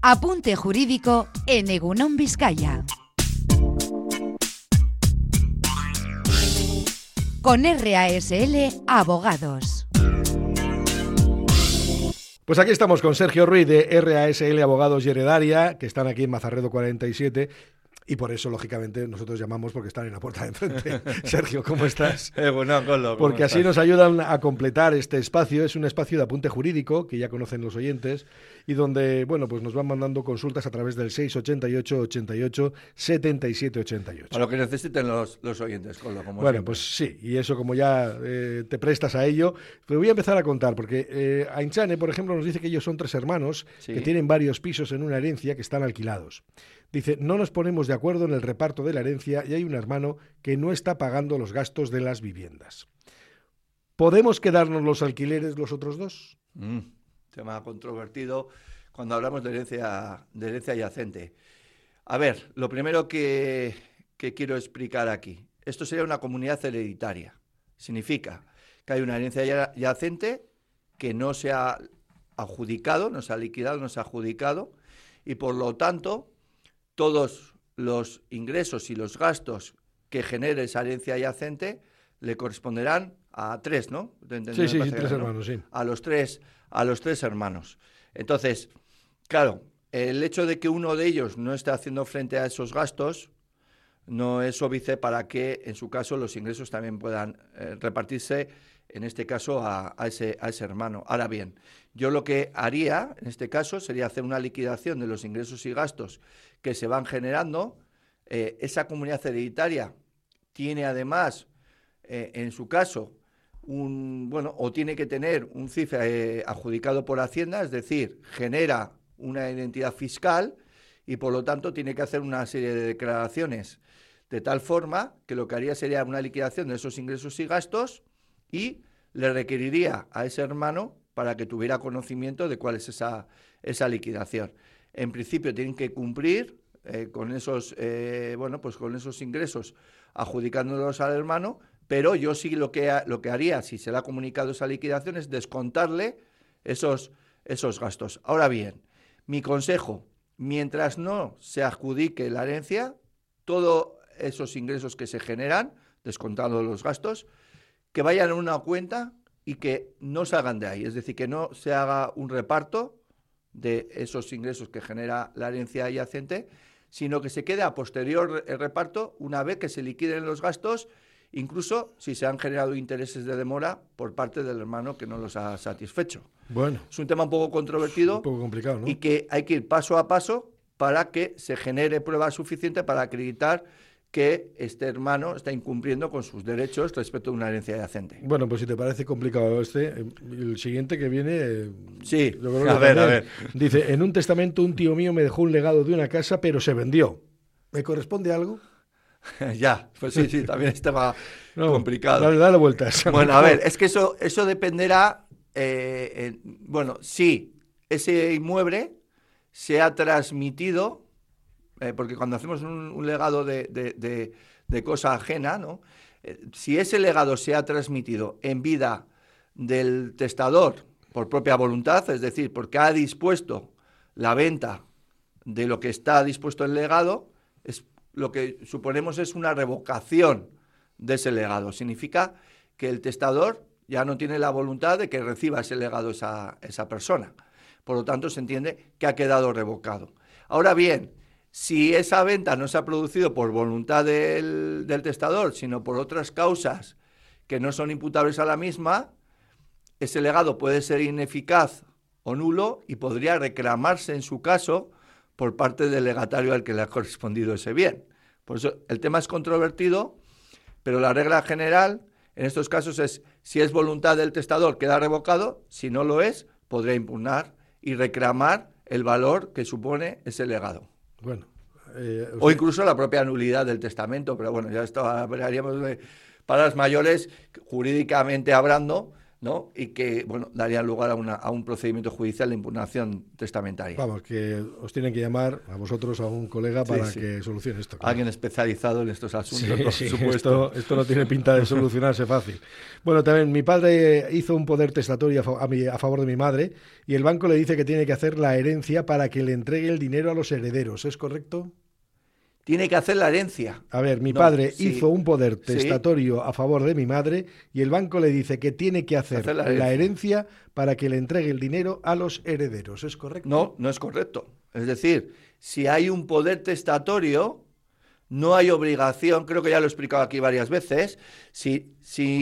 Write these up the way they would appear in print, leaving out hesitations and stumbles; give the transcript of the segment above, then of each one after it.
Apunte jurídico en Egunon Vizcaya. Con RASL Abogados. Pues aquí estamos con Sergio Ruiz de RASL Abogados y Heredaria, que están aquí en Mazarredo 47. Y por eso, lógicamente, nosotros llamamos porque están en la puerta de enfrente. Sergio, ¿cómo estás? Bueno, Colo, porque así nos ayudan a completar este espacio. Es un espacio de apunte jurídico, que ya conocen los oyentes, y donde, bueno, pues nos van mandando consultas a través del 688 88 77 88. Para lo que necesiten los oyentes, Colo, como bueno, siempre. pues sí, y eso como ya te prestas a ello, pero voy a empezar a contar, porque Ainchane, por ejemplo, nos dice que ellos son 3 hermanos, sí, que tienen varios pisos en una herencia que están alquilados. Dice, no nos ponemos de acuerdo en el reparto de la herencia y hay un hermano que no está pagando los gastos de las viviendas. ¿Podemos quedarnos los alquileres los otros dos? Tema controvertido cuando hablamos de herencia yacente. A ver, lo primero que quiero explicar aquí. Esto sería una comunidad hereditaria. Significa que hay una herencia yacente que no se ha adjudicado, no se ha liquidado, no se ha adjudicado, y por lo tanto todos los ingresos y los gastos que genere esa herencia yacente le corresponderán a 3, ¿no? Sí, 3 hermanos, sí. A los tres hermanos. Entonces, claro, el hecho de que uno de ellos no esté haciendo frente a esos gastos no es óbice para que, en su caso, los ingresos también puedan repartirse, en este caso, a ese hermano. Ahora bien, yo lo que haría, en este caso, sería hacer una liquidación de los ingresos y gastos que se van generando. Esa comunidad hereditaria tiene además, en su caso, o tiene que tener un CIF adjudicado por Hacienda, es decir, genera una identidad fiscal y por lo tanto tiene que hacer una serie de declaraciones de tal forma que lo que haría sería una liquidación de esos ingresos y gastos y le requeriría a ese hermano para que tuviera conocimiento de cuál es esa liquidación. En principio tienen que cumplir con esos con esos ingresos adjudicándolos al hermano, pero yo sí lo que haría, si se le ha comunicado esa liquidación, es descontarle esos gastos. Ahora bien, mi consejo, mientras no se adjudique la herencia, todos esos ingresos que se generan, descontando los gastos, que vayan a una cuenta y que no salgan de ahí. Es decir, que no se haga un reparto de esos ingresos que genera la herencia yacente, sino que se quede a posterior el reparto una vez que se liquiden los gastos, incluso si se han generado intereses de demora por parte del hermano que no los ha satisfecho. Bueno. Es un tema un poco controvertido, un poco complicado, ¿no? Y que hay que ir paso a paso para que se genere prueba suficiente para acreditar que este hermano está incumpliendo con sus derechos respecto a una herencia yacente. Bueno, pues si te parece complicado el siguiente que viene... Sí, a ver. Dice, en un testamento un tío mío me dejó un legado de una casa, pero se vendió. ¿Me corresponde algo? Ya, pues sí, también estaba complicado. Dale vueltas. Bueno, a ver, es que eso dependerá, si ese inmueble se ha transmitido, porque cuando hacemos un legado de cosa ajena, ¿no? Si ese legado se ha transmitido en vida del testador por propia voluntad, es decir, porque ha dispuesto la venta de lo que está dispuesto el legado, lo que suponemos es una revocación de ese legado. Significa que el testador ya no tiene la voluntad de que reciba ese legado esa persona. Por lo tanto, se entiende que ha quedado revocado. Ahora bien, si esa venta no se ha producido por voluntad del testador, sino por otras causas que no son imputables a la misma, ese legado puede ser ineficaz o nulo y podría reclamarse en su caso por parte del legatario al que le ha correspondido ese bien. Por eso el tema es controvertido, pero la regla general en estos casos es, si es voluntad del testador, queda revocado; si no lo es, podría impugnar y reclamar el valor que supone ese legado. Bueno, o incluso la propia nulidad del testamento, pero bueno, ya esto hablaríamos de palabras mayores, jurídicamente hablando. ¿no? Y que, bueno, daría lugar a un procedimiento judicial de impugnación testamentaria. Vamos, que os tienen que llamar a vosotros, a un colega, para que solucione esto. Claro. Alguien especializado en estos asuntos, por supuesto. Esto no tiene pinta de solucionarse fácil. Bueno, también mi padre hizo un poder testatorio a favor de mi madre y el banco le dice que tiene que hacer la herencia para que le entregue el dinero a los herederos. ¿Es correcto? Tiene que hacer la herencia. A ver, mi padre hizo un poder testatorio a favor de mi madre y el banco le dice que tiene que hacer la herencia para que le entregue el dinero a los herederos. ¿Es correcto? No, no es correcto. Es decir, si hay un poder testatorio, no hay obligación, creo que ya lo he explicado aquí varias veces, si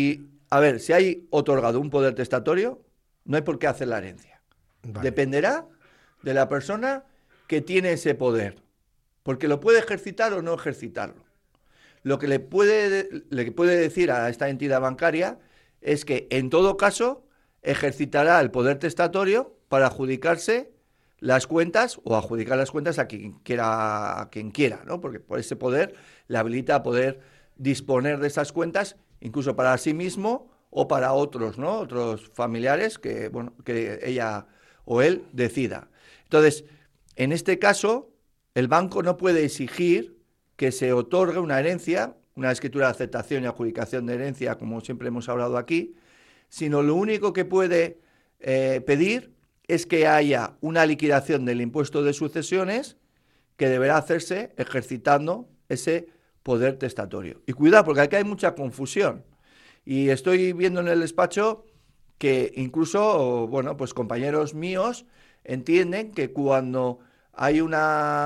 hay otorgado un poder testatorio, no hay por qué hacer la herencia. Vale. Dependerá de la persona que tiene ese poder. Porque lo puede ejercitar o no ejercitarlo. Lo que le puede decir a esta entidad bancaria es que, en todo caso, ejercitará el poder testatorio para adjudicarse las cuentas o adjudicar las cuentas a quien quiera, ¿no? Porque por ese poder le habilita a poder disponer de esas cuentas, incluso para sí mismo o para otros, ¿no? Otros familiares que ella o él decida. Entonces, en este caso, el banco no puede exigir que se otorgue una herencia, una escritura de aceptación y adjudicación de herencia, como siempre hemos hablado aquí, sino lo único que puede pedir es que haya una liquidación del impuesto de sucesiones que deberá hacerse ejercitando ese poder testatorio. Y cuidado, porque aquí hay mucha confusión. Y estoy viendo en el despacho que incluso, pues compañeros míos entienden que cuando hay un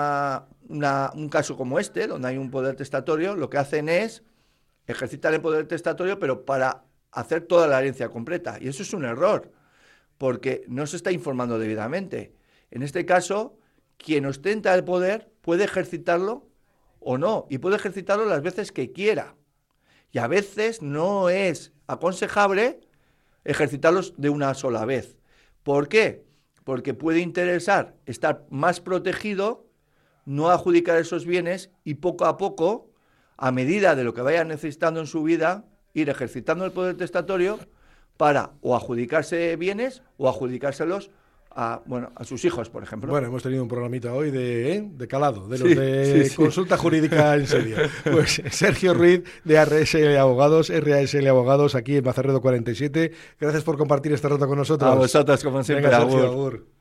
caso como este, donde hay un poder testatorio, lo que hacen es ejercitar el poder testatorio, pero para hacer toda la herencia completa. Y eso es un error, porque no se está informando debidamente. En este caso, quien ostenta el poder puede ejercitarlo o no, y puede ejercitarlo las veces que quiera. Y a veces no es aconsejable ejercitarlos de una sola vez. ¿Por qué? Porque puede interesar estar más protegido, no adjudicar esos bienes y poco a poco, a medida de lo que vaya necesitando en su vida, ir ejercitando el poder testatorio para o adjudicarse bienes o adjudicárselos a sus hijos, por ejemplo. Bueno, hemos tenido un programita hoy de calado, de los de consulta jurídica en serio. Pues Sergio Ruiz, de RSL Abogados, aquí en Mazarredo 47. Gracias por compartir este rato con nosotros. A vosotros, como siempre. Venga, Sergio, agur.